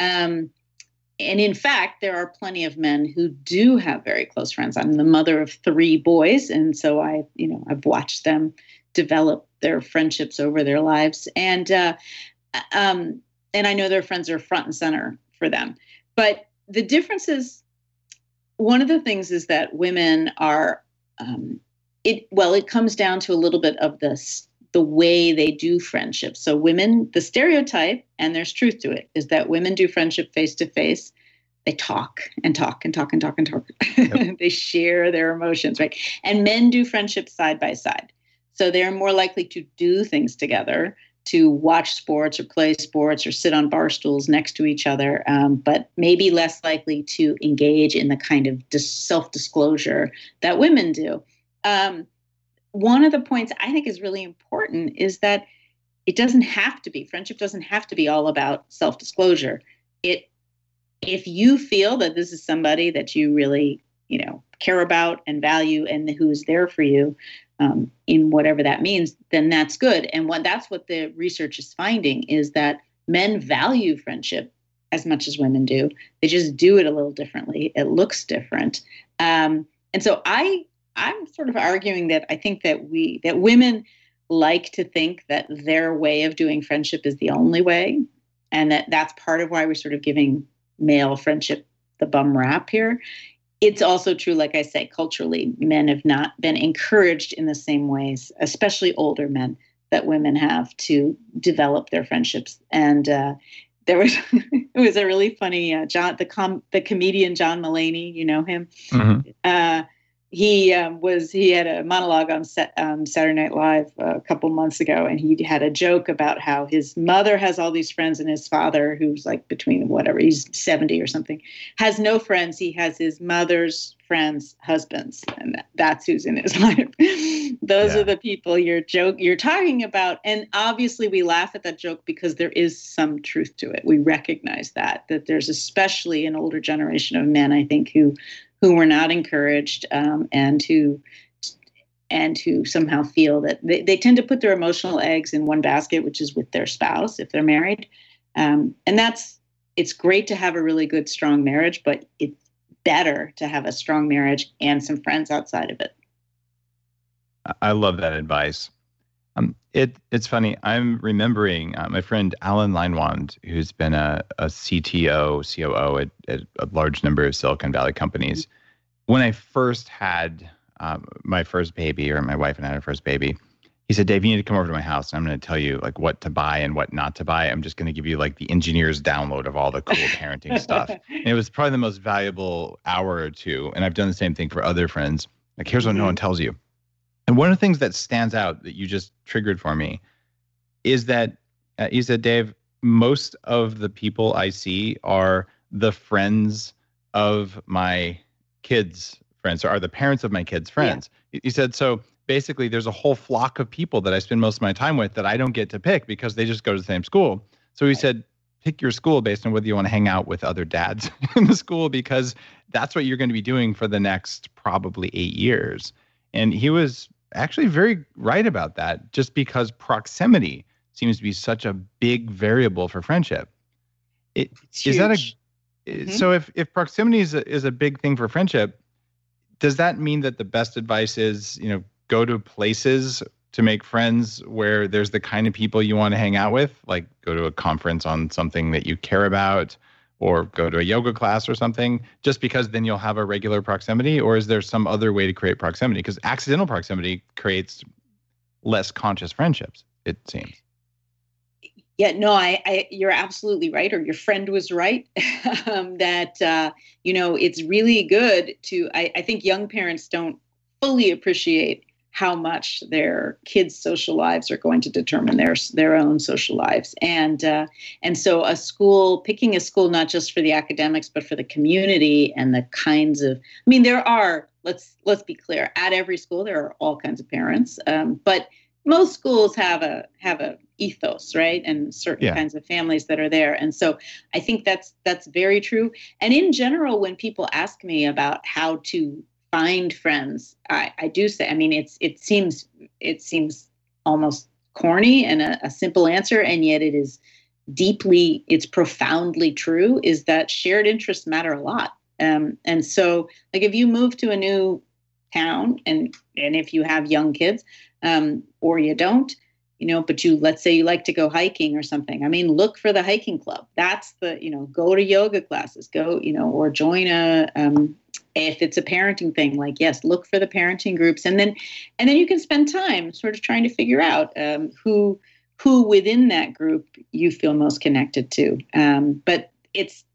Speaker 3: And in fact, there are plenty of men who do have very close friends. I'm the mother of 3 boys. And so I've watched them develop their friendships over their lives. And I know their friends are front and center for them. But the difference is, one of the things is that women are, it comes down to a little bit of the way they do friendship. So women, the stereotype, and there's truth to it, is that women do friendship face to face. They talk and talk and talk and talk and talk. Yep. They share their emotions, right? And men do friendship side by side. So they're more likely to do things together, to watch sports or play sports or sit on bar stools next to each other, but maybe less likely to engage in the kind of self-disclosure that women do. One of the points I think is really important is that friendship doesn't have to be all about self-disclosure. If you feel that this is somebody that you really, care about and value and who's there for you, in whatever that means, then that's good. And that's what the research is finding, is that men value friendship as much as women do. They just do it a little differently. It looks different. And so I'm sort of arguing that I think that women like to think that their way of doing friendship is the only way. And that's part of why we're sort of giving male friendship the bum rap here. It's also true, like I say, culturally, men have not been encouraged in the same ways, especially older men, that women have to develop their friendships. And there was it was a really funny the comedian John Mulaney, you know him. Mm-hmm. He had a monologue on Saturday Night Live a couple months ago, and he had a joke about how his mother has all these friends, and his father, who's like between he's 70 or something, has no friends. He has his mother's friends' husbands, and that's who's in his life. Those are the people you're talking about, and obviously we laugh at that joke because there is some truth to it. We recognize that there's especially an older generation of men, I think, who were not encouraged, and who somehow feel that they tend to put their emotional eggs in one basket, which is with their spouse if they're married. And it's great to have a really good, strong marriage, but it's better to have a strong marriage and some friends outside of it.
Speaker 2: I love that advice. It's funny. I'm remembering my friend Alan Leinwand, who's been a CTO, COO at a large number of Silicon Valley companies. When I first had my first baby, or my wife and I had our first baby, he said, "Dave, you need to come over to my house. And I'm going to tell you like what to buy and what not to buy. I'm just going to give you like the engineer's download of all the cool parenting stuff." And it was probably the most valuable hour or two. And I've done the same thing for other friends. Like, here's what no one tells you. And one of the things that stands out that you just triggered for me is that you said, "Dave, most of the people I see are the friends of my kids' friends, or are the parents of my kids' friends." Yeah. You said, so basically there's a whole flock of people that I spend most of my time with that I don't get to pick because they just go to the same school. So he said, pick your school based on whether you want to hang out with other dads in the school, because that's what you're going to be doing for the next probably 8 years. And he was actually very right about that, just because proximity seems to be such a big variable for friendship. Is that so if proximity is a big thing for friendship, does that mean that the best advice is, go to places to make friends where there's the kind of people you want to hang out with, like go to a conference on something that you care about, or go to a yoga class or something, just because then you'll have a regular proximity? Or is there some other way to create proximity? Because accidental proximity creates less conscious friendships, it seems.
Speaker 3: Yeah, no, you're absolutely right, or your friend was right. That it's really good to. I think young parents don't fully appreciate how much their kids' social lives are going to determine their own social lives, and so picking a school not just for the academics but for the community and the kinds of. I mean, there are. Let's be clear. At every school, there are all kinds of parents, but most schools have a ethos, right? And certain kinds of families that are there. And so I think that's very true. And in general, when people ask me about how to find friends, I do say, I mean, it seems almost corny and a simple answer, and yet it's profoundly true, is that shared interests matter a lot. And so like if you move to a new town and if you have young kids, or you don't, but let's say you like to go hiking or something. I mean, look for the hiking club. That's go to yoga classes, or join if it's a parenting thing, like, yes, look for the parenting groups. And then you can spend time sort of trying to figure out, who within that group you feel most connected to. But it's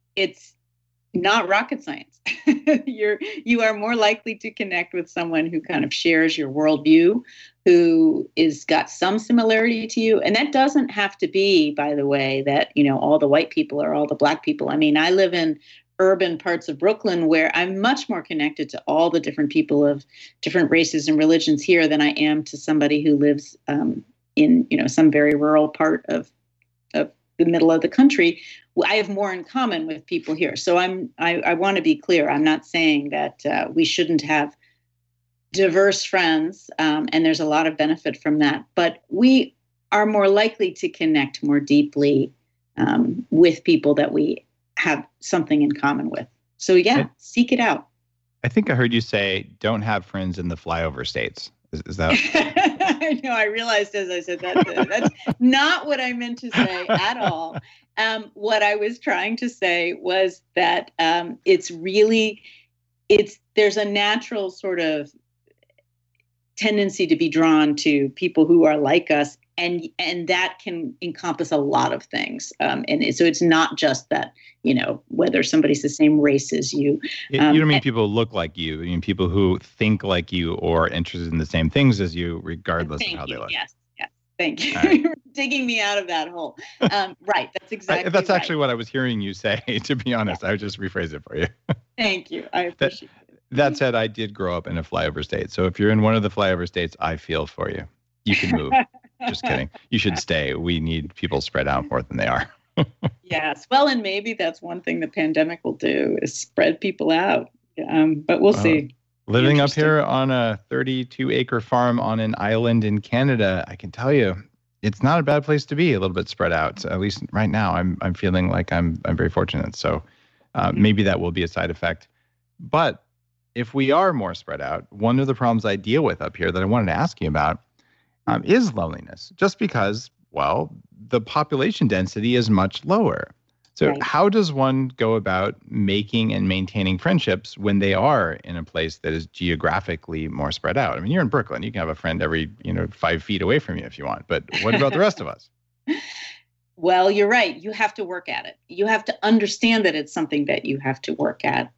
Speaker 3: not rocket science. You are more likely to connect with someone who kind of shares your worldview, who is got some similarity to you. And that doesn't have to be, by the way, that, all the white people or all the black people. I mean, I live in urban parts of Brooklyn where I'm much more connected to all the different people of different races and religions here than I am to somebody who lives in, some very rural part of the middle of the country. I have more in common with people here. So I want to be clear. I'm not saying that we shouldn't have diverse friends, and there's a lot of benefit from that. But we are more likely to connect more deeply with people that we have something in common with. So seek it out.
Speaker 2: I think I heard you say, don't have friends in the flyover states. Is that?
Speaker 3: I know. I realized as I said that's not what I meant to say at all. What I was trying to say was that there's a natural sort of tendency to be drawn to people who are like us, and that can encompass a lot of things. And so it's not just that, whether somebody's the same race as you.
Speaker 2: You don't mean people look like you. You mean people who think like you or are interested in the same things as you, regardless of how they look.
Speaker 3: Yes. Thank you.
Speaker 2: Right.
Speaker 3: You're digging me out of that hole. Right. That's exactly
Speaker 2: That's
Speaker 3: right.
Speaker 2: actually what I was hearing you say, to be honest. I would just rephrase it for you.
Speaker 3: Thank you. I appreciate it.
Speaker 2: That said, I did grow up in a flyover state. So if you're in one of the flyover states, I feel for you. You can move. Just kidding. You should stay. We need people spread out more than they are.
Speaker 3: Yes. Well, and maybe that's one thing the pandemic will do is spread people out. But we'll see.
Speaker 2: Living up here on a 32-acre farm on an island in Canada, I can tell you, it's not a bad place to be. A little bit spread out. At least right now, I'm feeling like I'm very fortunate. So maybe that will be a side effect. But if we are more spread out, one of the problems I deal with up here that I wanted to ask you about is loneliness. Just because, well, the population density is much lower. So how does one go about making and maintaining friendships when they are in a place that is geographically more spread out? I mean, you're in Brooklyn. You can have a friend every 5 feet away from you if you want. But what about the rest of us?
Speaker 3: Well, you're right. You have to work at it. You have to understand that it's something that you have to work at.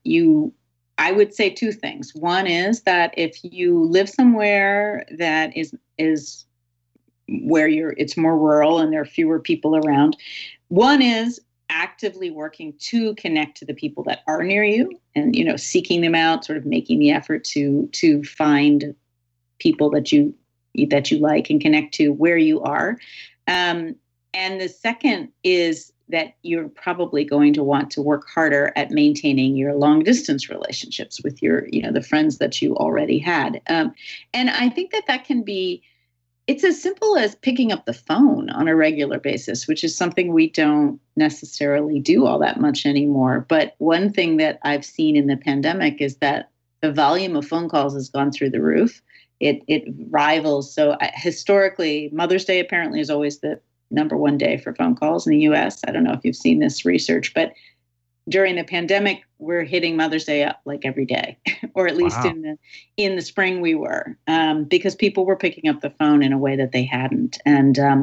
Speaker 3: I would say two things. One is that if you live somewhere that is where it's more rural and there are fewer people around, one is actively working to connect to the people that are near you and, seeking them out, sort of making the effort to find people that you like and connect to where you are. And the second is that you're probably going to want to work harder at maintaining your long distance relationships with your, the friends that you already had. And I think that can be, it's as simple as picking up the phone on a regular basis, which is something we don't necessarily do all that much anymore. But one thing that I've seen in the pandemic is that the volume of phone calls has gone through the roof. It rivals. So historically, Mother's Day apparently is always the number one day for phone calls in the U.S. I don't know if you've seen this research, but during the pandemic, we're hitting Mother's Day up like every day, or at least in the spring we were, because people were picking up the phone in a way that they hadn't. And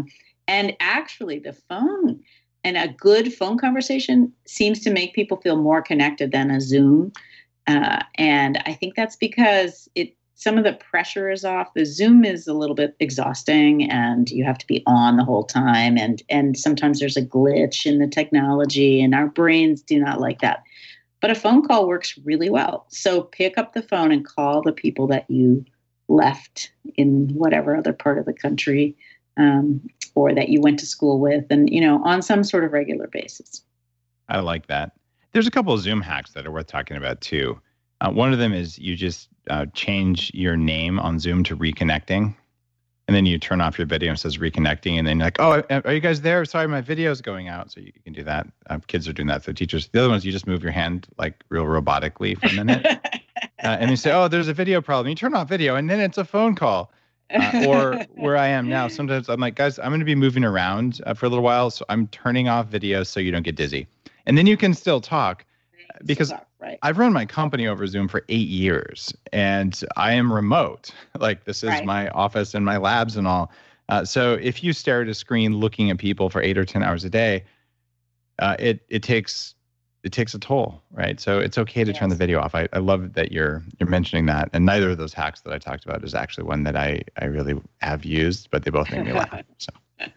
Speaker 3: And actually, the phone and a good phone conversation seems to make people feel more connected than a Zoom. And I think that's because some of the pressure is off. The Zoom is a little bit exhausting, and you have to be on the whole time. And sometimes there's a glitch in the technology, and our brains do not like that. But a phone call works really well. So pick up the phone and call the people that you left in whatever other part of the country, or that you went to school with, and, on some sort of regular basis.
Speaker 2: I like that. There's a couple of Zoom hacks that are worth talking about too. One of them is you just change your name on Zoom to reconnecting, and then you turn off your video and it says reconnecting, and then you're like, oh, are you guys there? Sorry, my video is going out. So you can do that. Kids are doing that. So teachers, the other ones, you just move your hand like real robotically for a minute. And you say, oh, there's a video problem. You turn off video, and then it's a phone call. Or where I am now, sometimes I'm like, guys, I'm going to be moving around for a little while, so I'm turning off video so you don't get dizzy. And then you can still talk, because
Speaker 3: right.
Speaker 2: I've run my company over Zoom for 8 years, and I am remote. Like, this is my office and my labs and all. So if you stare at a screen looking at people for 8 or 10 hours a day, it takes a toll, right? So it's okay to turn the video off. I love that you're mentioning that. And neither of those hacks that I talked about is actually one that I really have used, but they both make me laugh. So.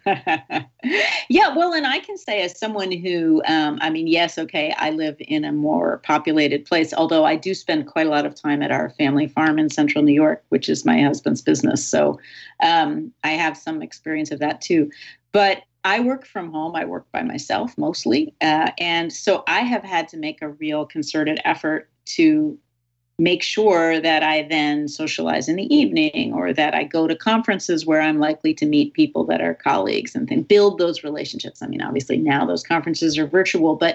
Speaker 3: Yeah, well, and I can say, as someone who, yes, okay, I live in a more populated place, although I do spend quite a lot of time at our family farm in central New York, which is my husband's business. So I have some experience of that too. But I work from home. I work by myself mostly. And so I have had to make a real concerted effort to make sure that I then socialize in the evening, or that I go to conferences where I'm likely to meet people that are colleagues, and then build those relationships. I mean, obviously now those conferences are virtual, but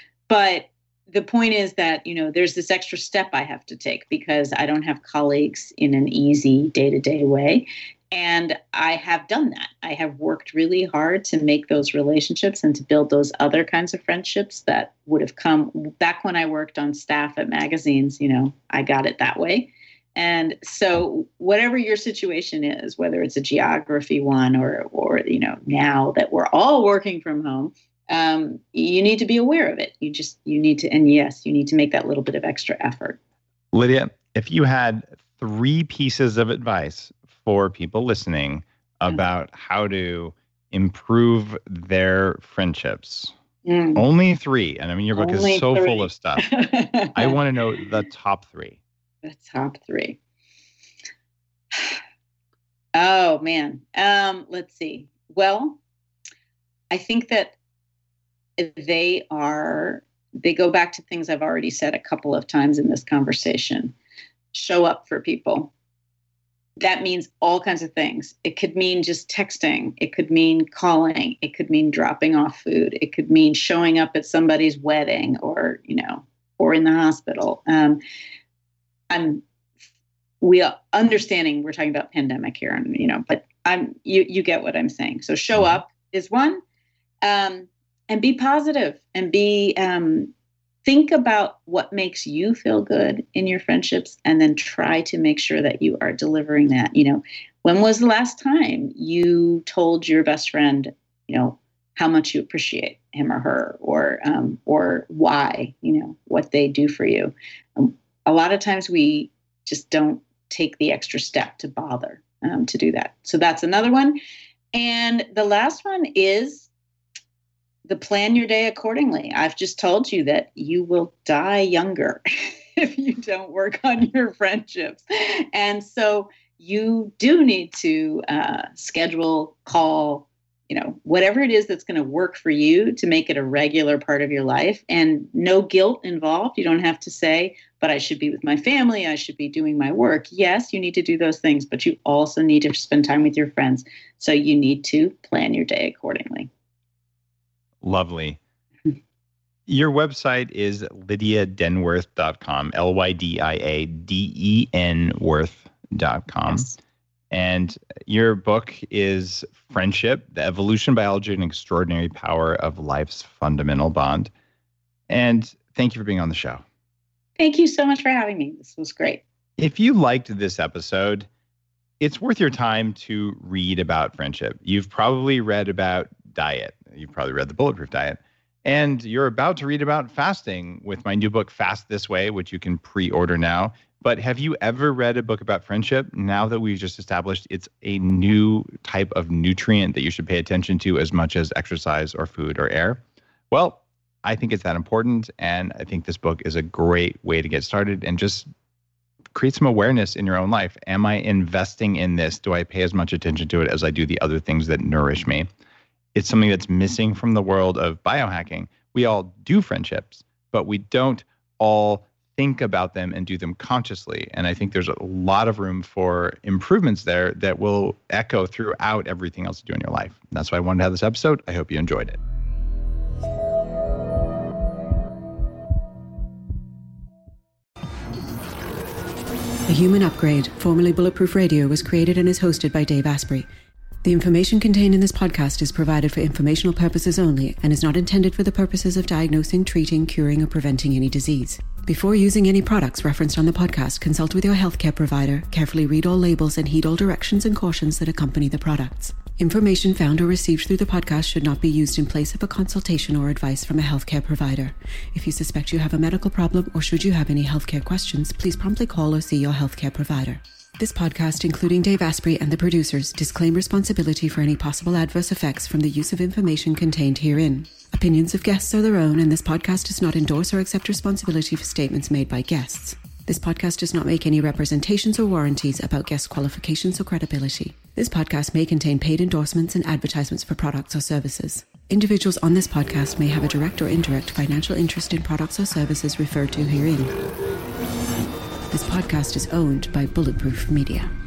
Speaker 3: the point is that, there's this extra step I have to take because I don't have colleagues in an easy day-to-day way. And I have done that. I have worked really hard to make those relationships and to build those other kinds of friendships that would have come back when I worked on staff at magazines. I got it that way. And so whatever your situation is, whether it's a geography one or now that we're all working from home, you need to be aware of it. You need to, and yes, you need to make that little bit of extra effort.
Speaker 2: Lydia, if you had 3 pieces of advice for people listening about how to improve their friendships. Only 3. And I mean, your book is so full of stuff. I want to know the top 3.
Speaker 3: The top 3. Oh, man. Let's see. Well, I think that they go back to things I've already said a couple of times in this conversation. Show up for people. That means all kinds of things. It could mean just texting. It could mean calling. It could mean dropping off food. It could mean showing up at somebody's wedding, or in the hospital. We are understanding we're talking about pandemic here, and but you get what I'm saying. So show up is one, and be positive, and think about what makes you feel good in your friendships, and then try to make sure that you are delivering that. When was the last time you told your best friend, how much you appreciate him or her, or why, what they do for you? A lot of times we just don't take the extra step to bother to do that. So that's another one. And the last one is plan your day accordingly. I've just told you that you will die younger if you don't work on your friendships. And so you do need to schedule, call, whatever it is that's going to work for you to make it a regular part of your life, and no guilt involved. You don't have to say, but I should be with my family. I should be doing my work. Yes, you need to do those things, but you also need to spend time with your friends. So you need to plan your day accordingly.
Speaker 2: Lovely. Your website is lydiadenworth.com, LYDIADEN worth.com.
Speaker 3: Yes.
Speaker 2: And your book is Friendship, The Evolution, Biology, and Extraordinary Power of Life's Fundamental Bond. And thank you for being on the show.
Speaker 3: Thank you so much for having me. This was great.
Speaker 2: If you liked this episode, it's worth your time to read about friendship. You've probably read about diet. You've probably read the Bulletproof Diet. And you're about to read about fasting with my new book, Fast This Way, which you can pre-order now. But have you ever read a book about friendship? Now that we've just established it's a new type of nutrient that you should pay attention to as much as exercise or food or air. Well, I think it's that important. And I think this book is a great way to get started and just create some awareness in your own life. Am I investing in this? Do I pay as much attention to it as I do the other things that nourish me? It's something that's missing from the world of biohacking. We all do friendships, but we don't all think about them and do them consciously. And I think there's a lot of room for improvements there that will echo throughout everything else you do in your life. And that's why I wanted to have this episode. I hope you enjoyed it.
Speaker 1: The Human Upgrade, formerly Bulletproof Radio, was created and is hosted by Dave Asprey. The information contained in this podcast is provided for informational purposes only and is not intended for the purposes of diagnosing, treating, curing, or preventing any disease. Before using any products referenced on the podcast, consult with your healthcare provider, carefully read all labels, and heed all directions and cautions that accompany the products. Information found or received through the podcast should not be used in place of a consultation or advice from a healthcare provider. If you suspect you have a medical problem or should you have any healthcare questions, please promptly call or see your healthcare provider. This podcast, including Dave Asprey and the producers, disclaim responsibility for any possible adverse effects from the use of information contained herein. Opinions of guests are their own, and this podcast does not endorse or accept responsibility for statements made by guests. This podcast does not make any representations or warranties about guest qualifications or credibility. This podcast may contain paid endorsements and advertisements for products or services. Individuals on this podcast may have a direct or indirect financial interest in products or services referred to herein. This podcast is owned by Bulletproof Media.